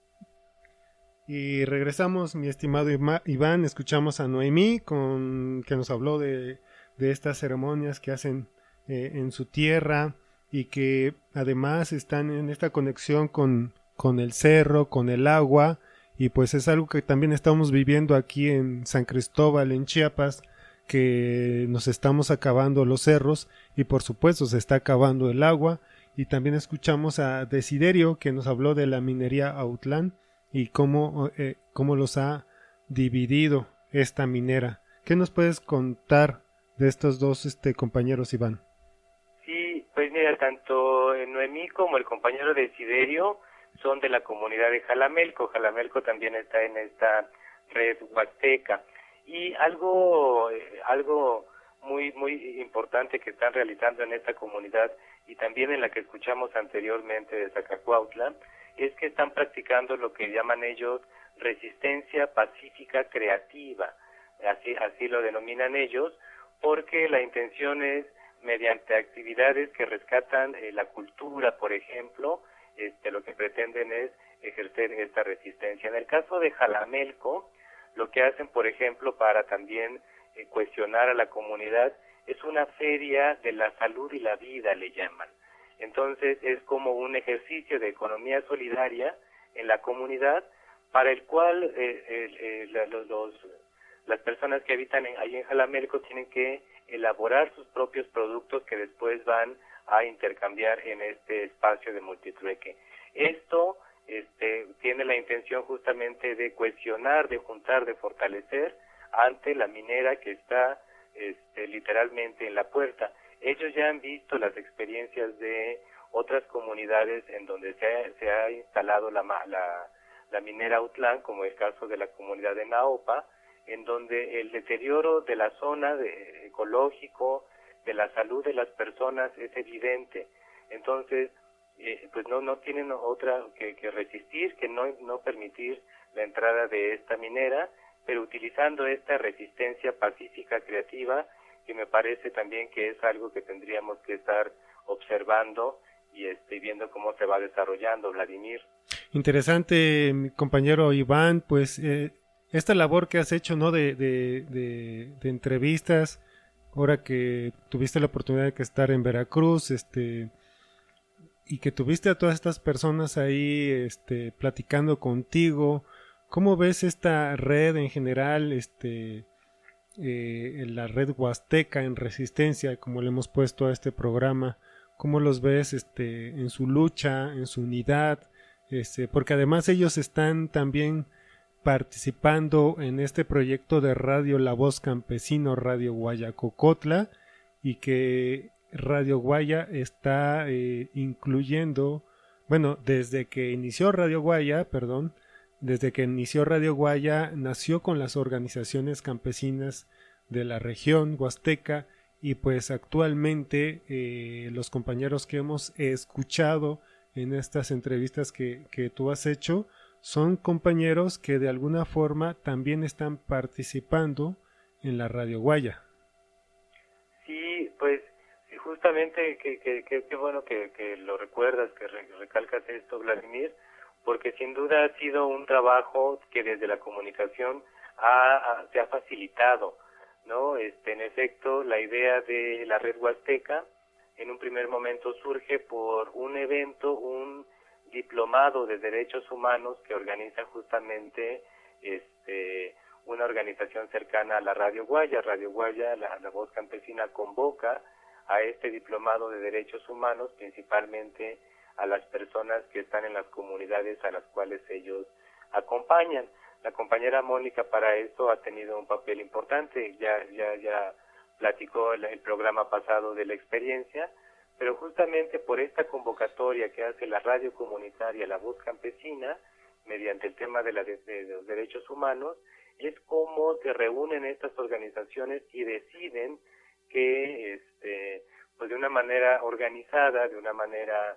Y regresamos, mi estimado Iván, escuchamos a Noemí que nos habló de estas ceremonias que hacen en su tierra y que además están en esta conexión con el cerro, con el agua, y pues es algo que también estamos viviendo aquí en San Cristóbal, en Chiapas, que nos estamos acabando los cerros y por supuesto se está acabando el agua. Y también escuchamos a Desiderio, que nos habló de la minería Autlán y cómo los ha dividido esta minera. ¿Qué nos puedes contar de estos dos compañeros, Iván? Sí, pues mira, tanto Noemí como el compañero Desiderio son de la comunidad de Jalamelco. Jalamelco también está en esta red huasteca. Y algo muy muy importante que están realizando en esta comunidad y también en la que escuchamos anteriormente de Zacacuautla, es que están practicando lo que llaman ellos resistencia pacífica creativa, así lo denominan ellos, porque la intención es, mediante actividades que rescatan la cultura, por ejemplo, lo que pretenden es ejercer esta resistencia. En el caso de Jalamelco, lo que hacen, por ejemplo, para también cuestionar a la comunidad, es una feria de la salud y la vida, le llaman. Entonces es como un ejercicio de economía solidaria en la comunidad, para el cual las personas que habitan ahí en Jalamelco tienen que elaborar sus propios productos que después van a intercambiar en este espacio de multitrueque. Esto tiene la intención justamente de cohesionar, de juntar, de fortalecer ante la minera que está literalmente en la puerta. Ellos ya han visto las experiencias de otras comunidades en donde se ha instalado la minera Autlán, como el caso de la comunidad de Naopa, en donde el deterioro de la zona ecológico, de la salud de las personas es evidente. Entonces, pues no tienen otra que resistir, que no permitir la entrada de esta minera, pero utilizando esta resistencia pacífica creativa, que me parece también que es algo que tendríamos que estar observando y viendo cómo se va desarrollando, Vladimir. Interesante, mi compañero Iván, pues esta labor que has hecho, ¿no? De entrevistas, ahora que tuviste la oportunidad de estar en Veracruz, y que tuviste a todas estas personas ahí, platicando contigo. ¿Cómo ves esta red en general, la red Huasteca en Resistencia, como le hemos puesto a este programa? ¿Cómo los ves, en su lucha, en su unidad? Porque además ellos están también participando en este proyecto de radio La Voz Campesino, Radio Guayacocotla, y que Radio Guaya está incluyendo, bueno, desde que inició Radio Guaya, nació con las organizaciones campesinas de la región huasteca, y pues actualmente los compañeros que hemos escuchado en estas entrevistas que tú has hecho son compañeros que de alguna forma también están participando en la Radio Guaya. Sí, pues justamente qué bueno que lo recuerdas, que recalcas esto, Vladimir, porque sin duda ha sido un trabajo que desde la comunicación se ha facilitado, ¿no? En efecto, la idea de la red Huasteca en un primer momento surge por un evento, un diplomado de derechos humanos que organiza justamente una organización cercana a la Radio Guaya. Radio Guaya, la Voz Campesina, convoca a este diplomado de derechos humanos principalmente a las personas que están en las comunidades a las cuales ellos acompañan. La compañera Mónica para eso ha tenido un papel importante, ya platicó el programa pasado de la experiencia, pero justamente por esta convocatoria que hace la radio comunitaria La Voz Campesina, mediante el tema de los derechos humanos, es como se reúnen estas organizaciones y deciden que pues de una manera organizada, de una manera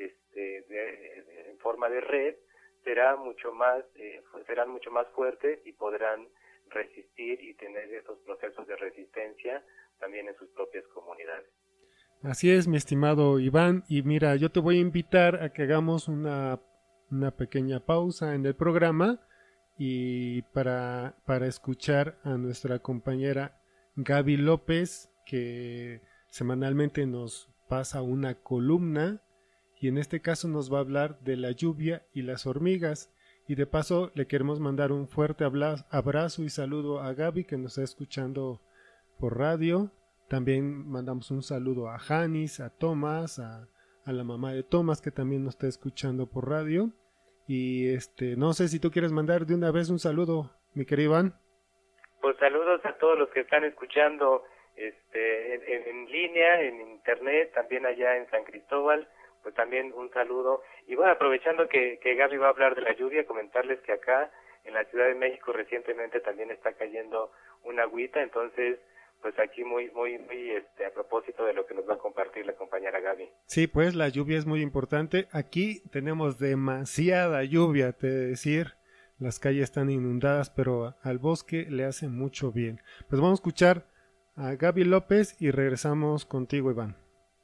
en forma de red, serán mucho más fuertes y podrán resistir y tener esos procesos de resistencia también en sus propias comunidades. Así es, mi estimado Iván, y mira, yo te voy a invitar a que hagamos una pequeña pausa en el programa y para escuchar a nuestra compañera Gaby López, que semanalmente nos pasa una columna, y en este caso nos va a hablar de la lluvia y las hormigas. Y de paso le queremos mandar un fuerte abrazo y saludo a Gaby, que nos está escuchando por radio. También mandamos un saludo a Janis, a Tomás, a la mamá de Tomás, que también nos está escuchando por radio. Y no sé si tú quieres mandar de una vez un saludo, mi querido Iván. Pues saludos a todos los que están escuchando en línea, en internet, también allá en San Cristóbal. Pues también un saludo. Y bueno, aprovechando que Gaby va a hablar de la lluvia, comentarles que acá en la Ciudad de México recientemente también está cayendo una agüita, entonces pues aquí muy a propósito de lo que nos va a compartir la compañera Gaby. Sí, pues la lluvia es muy importante. Aquí tenemos demasiada lluvia, te he de decir. Las calles están inundadas, pero al bosque le hace mucho bien. Pues vamos a escuchar a Gaby López y regresamos contigo, Iván.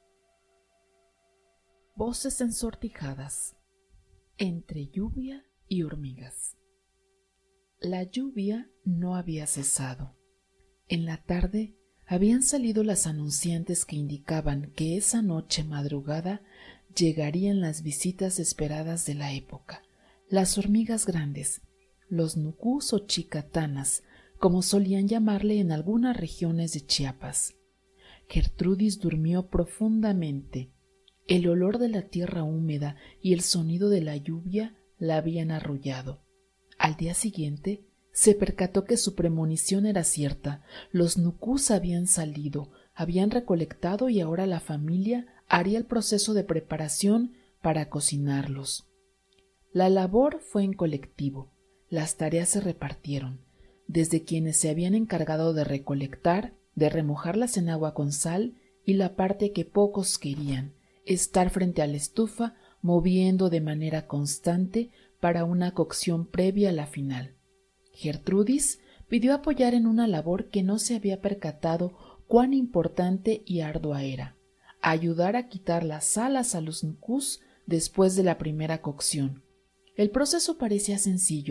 Voces ensortijadas entre lluvia y hormigas. La lluvia no había cesado. En la tarde habían salido las anunciantes que indicaban que esa noche madrugada llegarían las visitas esperadas de la época, las hormigas grandes, los nucús o chicatanas, como solían llamarle en algunas regiones de Chiapas. Gertrudis durmió profundamente. El olor de la tierra húmeda y el sonido de la lluvia la habían arrullado. Al día siguiente se percató que su premonición era cierta. Los nucús habían salido, habían recolectado y ahora la familia haría el proceso de preparación para cocinarlos. La labor fue en colectivo. Las tareas se repartieron, desde quienes se habían encargado de recolectar, de remojarlas en agua con sal, y la parte que pocos querían, estar frente a la estufa moviendo de manera constante para una cocción previa a la final. Gertrudis pidió apoyar en una labor que no se había percatado cuán importante y ardua era: ayudar a quitar las alas a los nucús después de la primera cocción. El proceso parecía sencillo,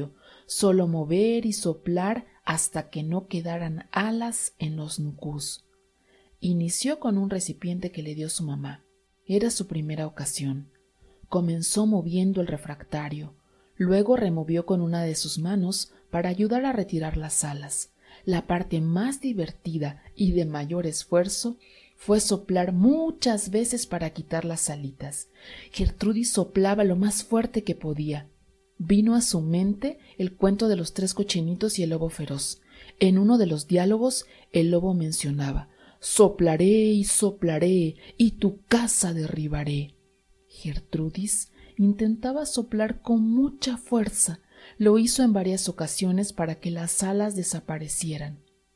solo mover y soplar hasta que no quedaran alas en los nucús. Inició con un recipiente que le dio su mamá. Era su primera ocasión. Comenzó moviendo el refractario, luego removió con una de sus manos para ayudar a retirar las alas. La parte más divertida y de mayor esfuerzo fue soplar muchas veces para quitar las alitas. Gertrudis soplaba lo más fuerte que podía. Vino a su mente el cuento de los 3 cochinitos y el lobo feroz. En uno de los diálogos, el lobo mencionaba: «Soplaré y soplaré, y tu casa derribaré». Gertrudis intentaba soplar con mucha fuerza. Lo hizo en varias ocasiones para que las alas desaparecieran.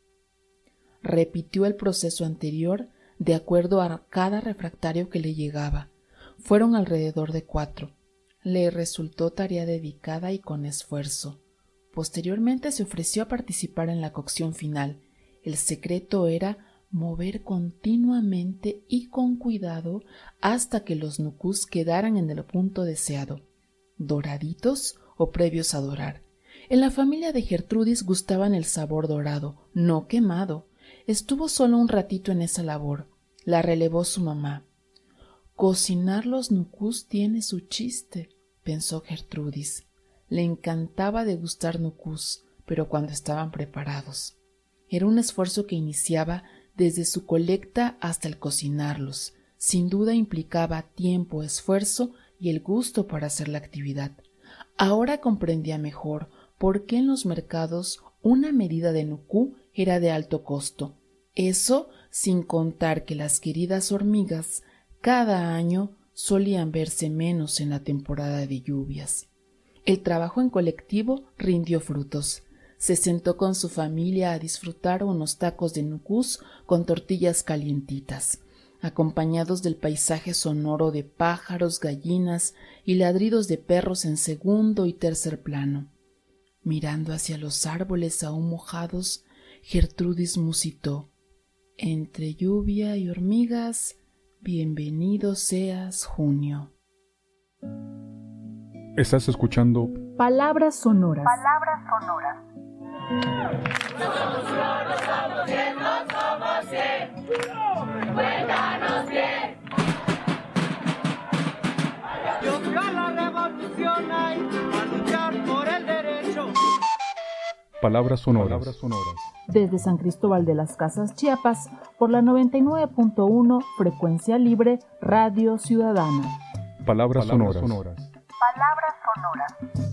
Repitió el proceso anterior de acuerdo a cada refractario que le llegaba. Fueron alrededor de 4. Le resultó tarea dedicada y con esfuerzo. Posteriormente se ofreció a participar en la cocción final. El secreto era mover continuamente y con cuidado hasta que los nucús quedaran en el punto deseado, doraditos o previos a dorar. En la familia de Gertrudis gustaban el sabor dorado, no quemado. Estuvo solo un ratito en esa labor. La relevó su mamá. «Cocinar los nucús tiene su chiste», pensó Gertrudis. Le encantaba degustar nucús, pero cuando estaban preparados. Era un esfuerzo que iniciaba desde su colecta hasta el cocinarlos. Sin duda implicaba tiempo, esfuerzo y el gusto para hacer la actividad. Ahora comprendía mejor por qué en los mercados una medida de nucú era de alto costo. Eso sin contar que las queridas hormigas cada año solían verse menos en la temporada de lluvias. El trabajo en colectivo rindió frutos. Se sentó con su familia a disfrutar unos tacos de nucús con tortillas calientitas, acompañados del paisaje sonoro de pájaros, gallinas y ladridos de perros en segundo y tercer plano. Mirando hacia los árboles aún mojados, Gertrudis musitó: «Entre lluvia y hormigas, bienvenido seas, junio». Estás escuchando Palabras sonoras. Palabras sonoras. Cuéntanos bien. Dios vio la revolución hay a luchar por el derecho. Palabras sonoras. Desde San Cristóbal de las Casas, Chiapas, por la 99.1 Frecuencia Libre Radio Ciudadana. Palabras sonoras. Palabras sonoras.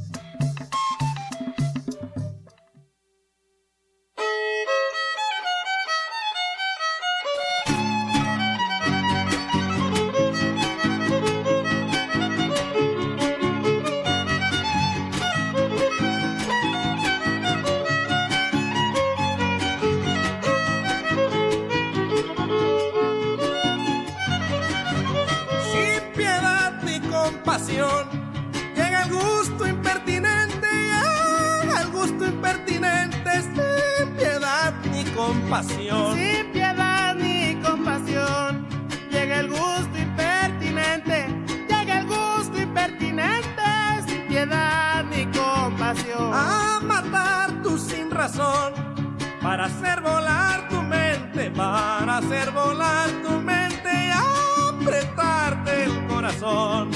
Llega el gusto impertinente, sin piedad ni compasión. Sin piedad ni compasión, llega el gusto impertinente, sin piedad ni compasión. A matar tú sin razón, para hacer volar tu mente, y apretarte el corazón.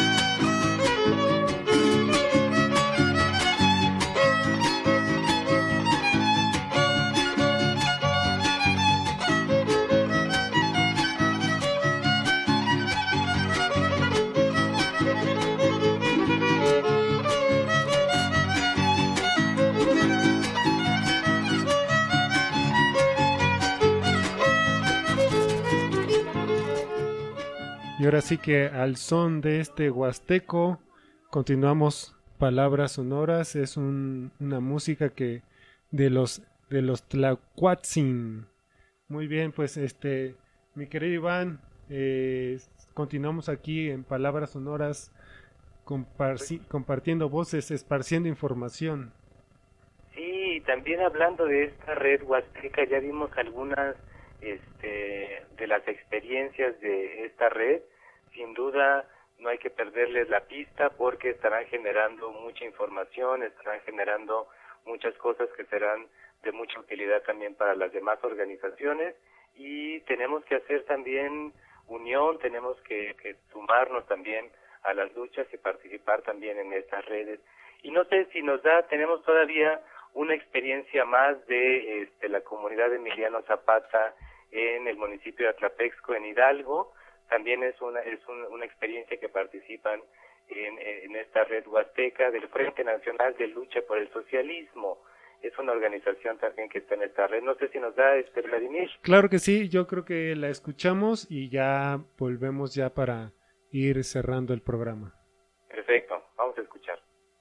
Y ahora sí que al son de este huasteco continuamos Palabras sonoras. Es una música que de los Tlacuatzin. Muy bien, pues mi querido Iván, continuamos aquí en Palabras sonoras compartiendo voces, esparciendo información. Sí, también hablando de esta red huasteca, ya vimos algunas de las experiencias de esta red. Sin duda no hay que perderles la pista porque estarán generando mucha información, estarán generando muchas cosas que serán de mucha utilidad también para las demás organizaciones, y tenemos que hacer también unión, tenemos que sumarnos también a las luchas y participar también en estas redes. Y no sé si tenemos todavía una experiencia más de la comunidad de Emiliano Zapata en el municipio de Atlapexco, en Hidalgo. También es una experiencia que participan en esta red huasteca del Frente Nacional de Lucha por el Socialismo. Es una organización también que está en esta red. No sé si nos da Vladimir. Claro que sí, yo creo que la escuchamos y ya volvemos ya para ir cerrando el programa. Perfecto, vamos a escuchar.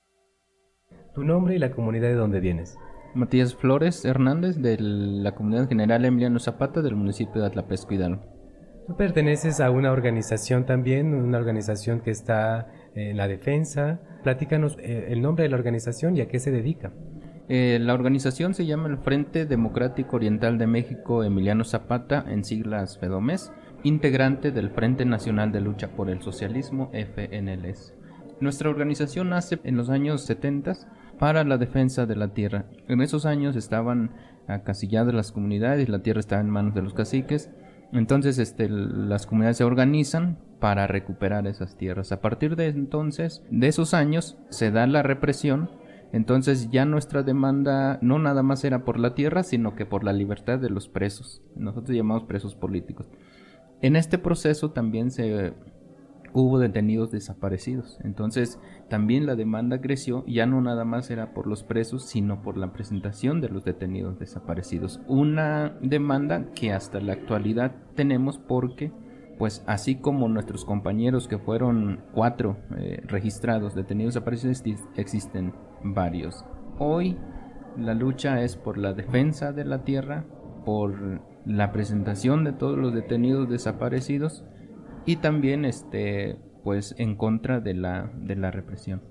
Tu nombre y la comunidad de donde vienes. Matías Flores Hernández, de la Comunidad General Emiliano Zapata, del municipio de Atlapexco, Hidalgo. Tú perteneces a una organización también, una organización que está en la defensa. Platícanos el nombre de la organización y a qué se dedica. La organización se llama el Frente Democrático Oriental de México Emiliano Zapata, en siglas FEDOMES, integrante del Frente Nacional de Lucha por el Socialismo, FNLS. Nuestra organización nace en los años 70 para la defensa de la tierra. En esos años estaban acasilladas las comunidades, la tierra estaba en manos de los caciques. Entonces las comunidades se organizan para recuperar esas tierras. A partir de entonces, de esos años, se da la represión. Entonces ya nuestra demanda no nada más era por la tierra, sino que por la libertad de los presos. Nosotros llamamos presos políticos. En este proceso también hubo detenidos desaparecidos. Entonces también la demanda creció, ya no nada más era por los presos, sino por la presentación de los detenidos desaparecidos. Una demanda que hasta la actualidad tenemos porque, pues así como nuestros compañeros que fueron 4 registrados detenidos desaparecidos, existen varios. Hoy la lucha es por la defensa de la tierra, por la presentación de todos los detenidos desaparecidos y también pues en contra de la represión.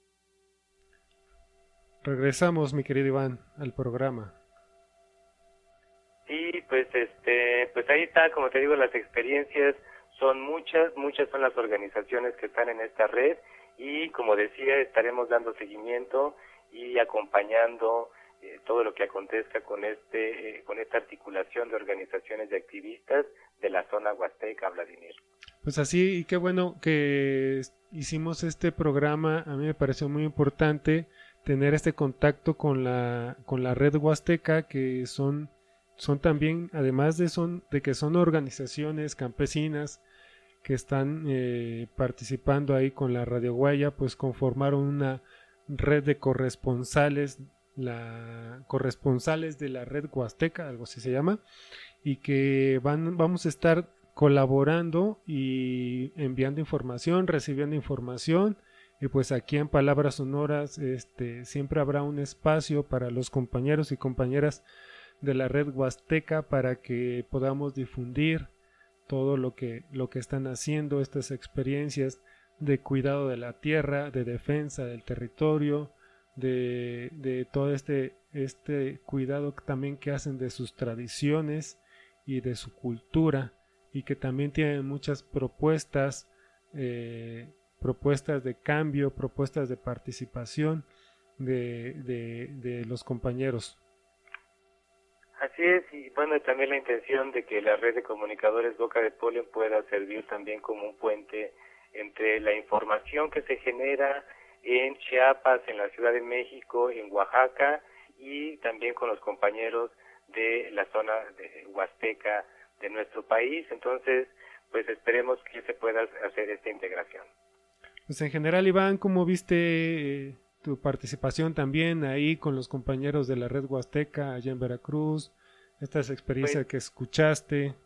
Regresamos, mi querido Iván, al programa. Sí, pues pues ahí está, como te digo, las experiencias son muchas son las organizaciones que están en esta red, y como decía, estaremos dando seguimiento y acompañando todo lo que acontezca con esta articulación de organizaciones de activistas de la zona huasteca, Vladimir. Pues así, y qué bueno que hicimos este programa. A mí me pareció muy importante tener este contacto con la red huasteca, que son también, además de que son organizaciones campesinas que están participando ahí con la Radio Guaya, pues conformaron una red de corresponsales de la red huasteca, algo así se llama, y que vamos a estar colaborando y enviando información, recibiendo información, y pues aquí en Palabras Sonoras siempre habrá un espacio para los compañeros y compañeras de la red huasteca para que podamos difundir todo lo que están haciendo, estas experiencias de cuidado de la tierra, de defensa del territorio, de todo este cuidado también que hacen de sus tradiciones y de su cultura, y que también tienen muchas propuestas de cambio, propuestas de participación de los compañeros. Así es, y bueno, también la intención de que la red de comunicadores Boca de Polen pueda servir también como un puente entre la información que se genera en Chiapas, en la Ciudad de México, en Oaxaca, y también con los compañeros de la zona de huasteca de nuestro país. Entonces, pues esperemos que se pueda hacer esta integración. Pues en general, Iván, ¿cómo viste tu participación también ahí con los compañeros de la red huasteca allá en Veracruz? Estas experiencias que escuchaste.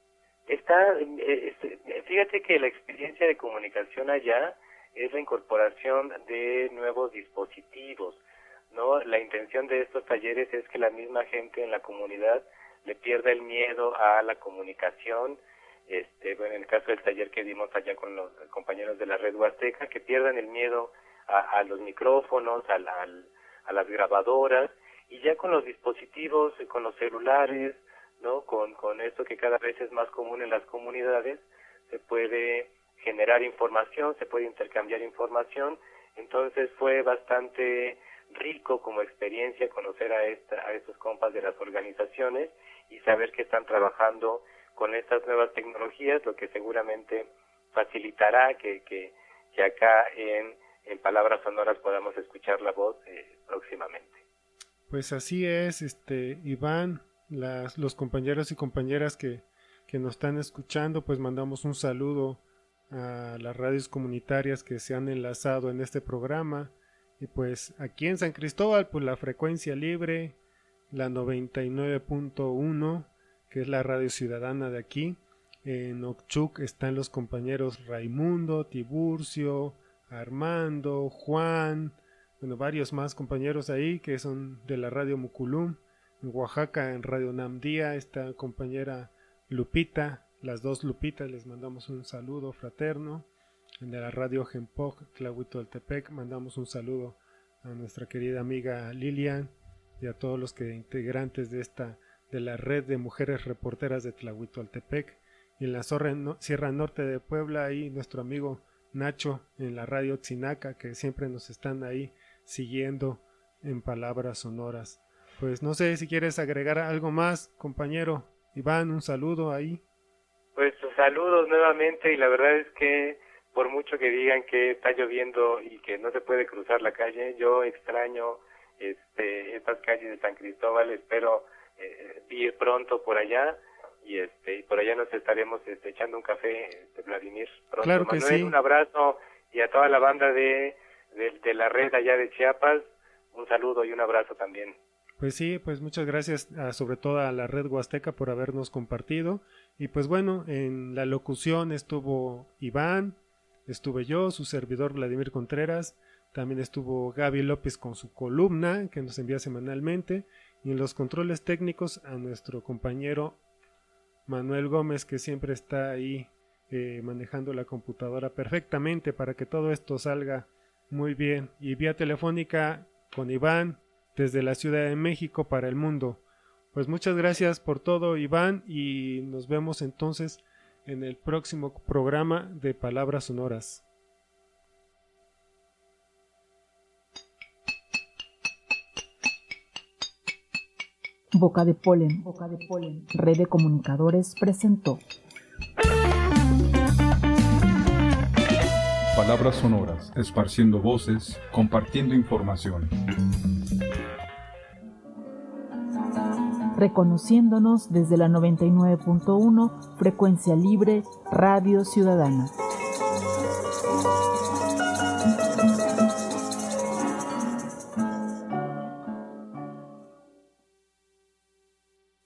Fíjate que la experiencia de comunicación allá es la incorporación de nuevos dispositivos, ¿no? La intención de estos talleres es que la misma gente en la comunidad le pierda el miedo a la comunicación. Bueno, en el caso del taller que dimos allá con los compañeros de la red huasteca, que pierdan el miedo a los micrófonos, a las grabadoras, y ya con los dispositivos, con los celulares, ¿no? Con esto que cada vez es más común en las comunidades, se puede generar información, se puede intercambiar información. Entonces fue bastante rico como experiencia conocer a estos compas de las organizaciones y saber que están trabajando con estas nuevas tecnologías, lo que seguramente facilitará que acá en Palabras Sonoras podamos escuchar la voz próximamente. Pues así es, Iván, los compañeros y compañeras que nos están escuchando, pues mandamos un saludo a las radios comunitarias que se han enlazado en este programa. Y pues aquí en San Cristóbal, pues la frecuencia libre, la 99.1, que es la radio ciudadana de aquí. En Ochuc están los compañeros Raimundo, Tiburcio, Armando, Juan, bueno, varios más compañeros ahí que son de la radio Muculum. En Oaxaca, en Radio Namdía, esta compañera Lupita, las dos Lupitas, les mandamos un saludo fraterno. En la radio Gempoc, Tlahuitoltepec, mandamos un saludo a nuestra querida amiga Lilian y a todos los integrantes de la red de mujeres reporteras de Tlahuitoltepec. Y en la Sierra Norte de Puebla, ahí nuestro amigo Nacho en la radio Tzinaca, que siempre nos están ahí siguiendo en Palabras Sonoras. Pues no sé si quieres agregar algo más, compañero Iván, un saludo ahí. Pues saludos nuevamente, y la verdad es que por mucho que digan que está lloviendo y que no se puede cruzar la calle, yo extraño estas calles de San Cristóbal. Espero ir pronto por allá y por allá nos estaremos echando un café, Vladimir, pronto. Claro que Manuel, sí. Un abrazo, y a toda la banda de la red allá de Chiapas, un saludo y un abrazo también. Pues sí, pues muchas gracias sobre todo a la red Huasteca por habernos compartido. Y pues bueno, en la locución estuvo Iván, estuve yo, su servidor Vladimir Contreras, también estuvo Gaby López con su columna que nos envía semanalmente, y en los controles técnicos a nuestro compañero Manuel Gómez, que siempre está ahí manejando la computadora perfectamente para que todo esto salga muy bien. Y vía telefónica con Iván desde la Ciudad de México para el mundo. Pues muchas gracias por todo, Iván, y nos vemos entonces en el próximo programa de Palabras Sonoras. Boca de Polen, Red de Comunicadores presentó Palabras Sonoras, esparciendo voces, compartiendo información. Reconociéndonos desde la 99.1 Frecuencia Libre Radio Ciudadana.